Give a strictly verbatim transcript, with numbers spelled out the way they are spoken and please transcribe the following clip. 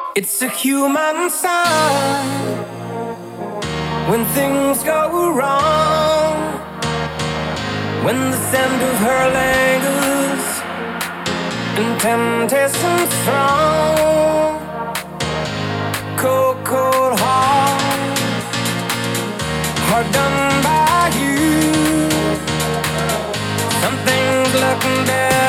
It's a human sign when things go wrong, when the scent of her lingers and temptation strong. Cold, cold heart, heart done by you. Something's looking better.